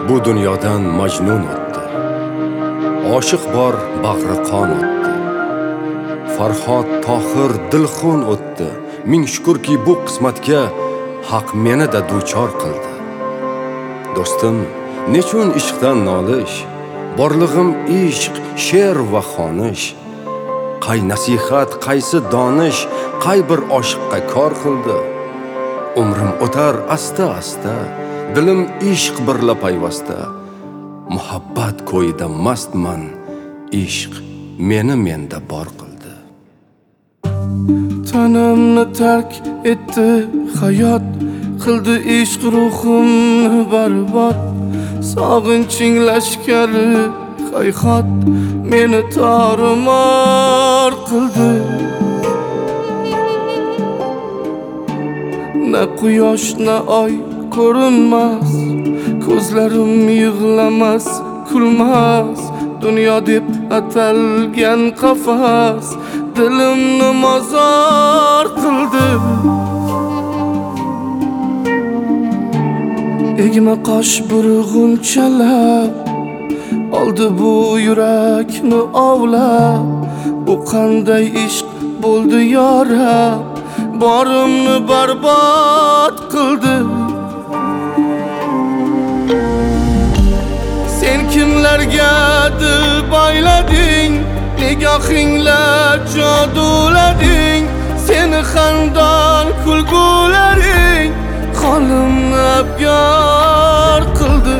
Bu dunyodan majnun o'tdi. Oshiq bor bag'ri qon o'tdi. Farhod Tohir dilxun o'tdi. Ming shukrki bu qismatga haq meni da duchor qildi. Do'stim, nechun ishqdan nolish? Borlig'im ishq, she'r va xonish. Qay nasihat, qaysi donish, qay bir oshiqqa kor qildi. Umrim o'tar asta-asta, dilim ishq birla payvasta. Muhabbat ko'yida mastman, ishq meni menda bor qildi. Tanamni tark etdi hayot, qildi ishq ruhimni barbod. Sog'inching lashkari hayhot, meni tarmor qildi. Na quyosh na oy ko'rinmas, ko'zlarim yig'lamas, kulmas. Dunyo deb atalgan qafas dilimni mozor qildi. Egma qosh burg'unchalar oldi bu yurakni ovlab. Bu qanday ishq bo'ldi yorab, borimni barbod qildi. Sen kimlarga deb aylading, nigohingla jodulading. Seni xandon kulgularing qolimni abgor qildi.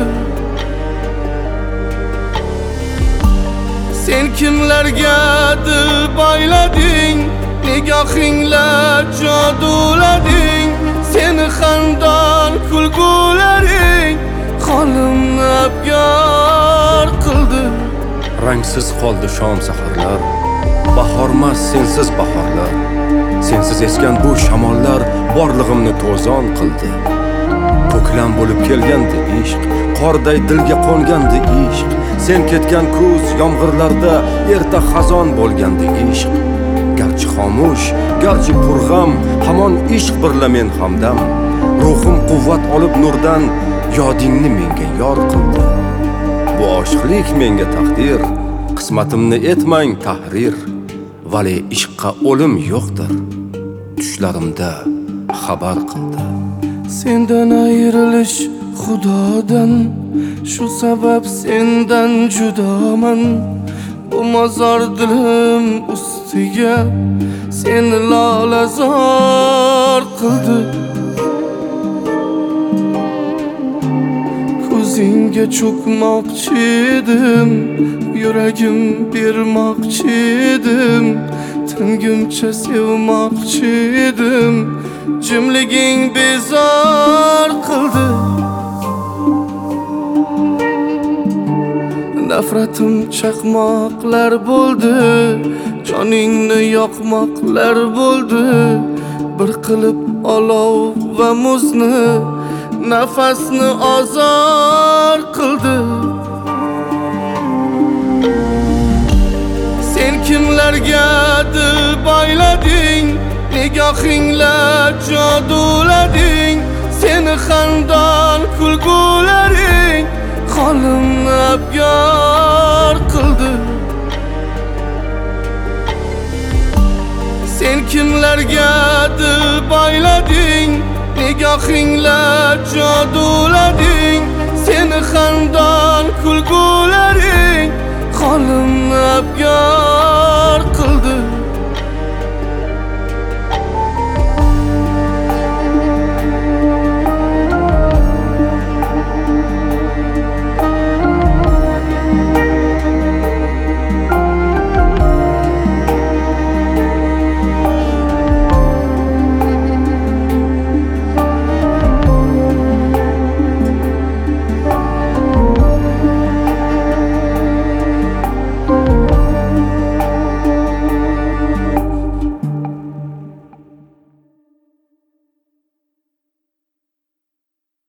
Sen kimlarga deb aylading, nigohingla jodulading. Seni xandon kulgularing qolimni abgor qildi. Rangsiz qoldi shom saharlar, bahormas sensiz bahorlar. Sensiz esgan bu shamollar borlig'imni to'zon qildi. Ko'klam bo'lib kelgandi ishq, qorday dilga qo'ngandi ishq. Sen ketgan kuz yomg'irlarda erta xazon bo'lgandi ishq. Garchi xomush, garchi purg'am, hamon ishq birla men hamdam. Ruhim quvvat olib nurdan, yodingni menga yor qildi. Bu oshiqlik menga taqdir, qismatimni etmang tahrir. Vali ishqqa o'lim yo'qdir, tushlarimda xabar qildi. Sendan ayrilish Xudodan, shu sabab sendan judoman. Bu mozor dilim ustiga seni lolazor qildi. Ko'zingga cho'kmoqchi edim, yuragim bermoqchi edim. Tingimcha sevmoqchi edim, jimliging bezor qildi. Nafratim chaqmoqlar bo'ldi, joningni yoqmoqlar bo'ldi. Bir qilib olov va muzni, nafasni ozor qildi. Sen kimlarga deb aylading, nigohingla jodulading. Seni xandon kulgularing qolimni abgor qildi. Sen kimlarga deb aylading, nigohingla jodulading. Seni xandon kulgu